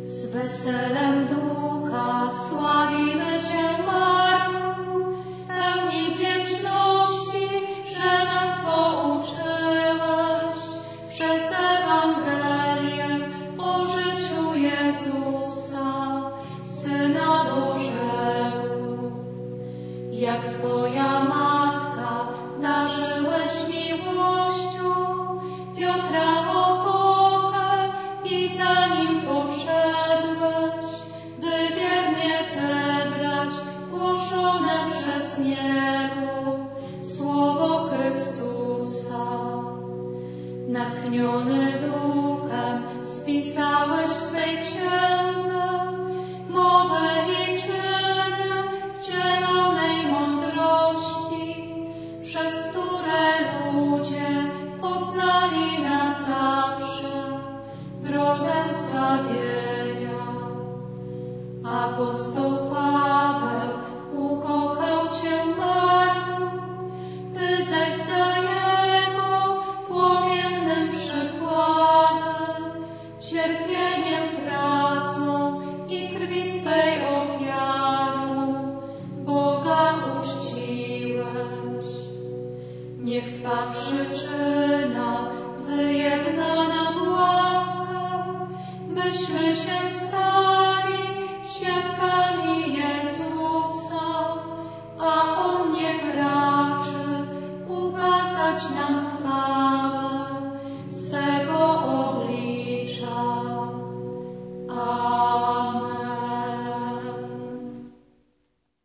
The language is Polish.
Z weselem ducha sławimy Cię, Marku, pełni wdzięczności, że nas pouczyłeś przez Ewangelię o życiu Jezusa, Syna Bożego. Jak Twoja matka darzyłeś miłością Piotra w opokę i za nim poszedłeś, by wiernie zebrać głoszone przez Niego słowo Chrystusa. Natchniony duchem spisałeś w swej księdze mowy i czyny wcielonej mądrości, przez które ludzie poznali na zawsze drogę zbawienia. Apostoł Paweł ukochał Cię, Marku, Ty zaś za jego płomiennym przykładem, cierpieniem, pracą i krwi swej ofiarą Boga uczciłeś. Niech Twa przyczyna wyjedna nam łaskę, byśmy się stali świadkami Jezusa, a On niech raczy ukazać nam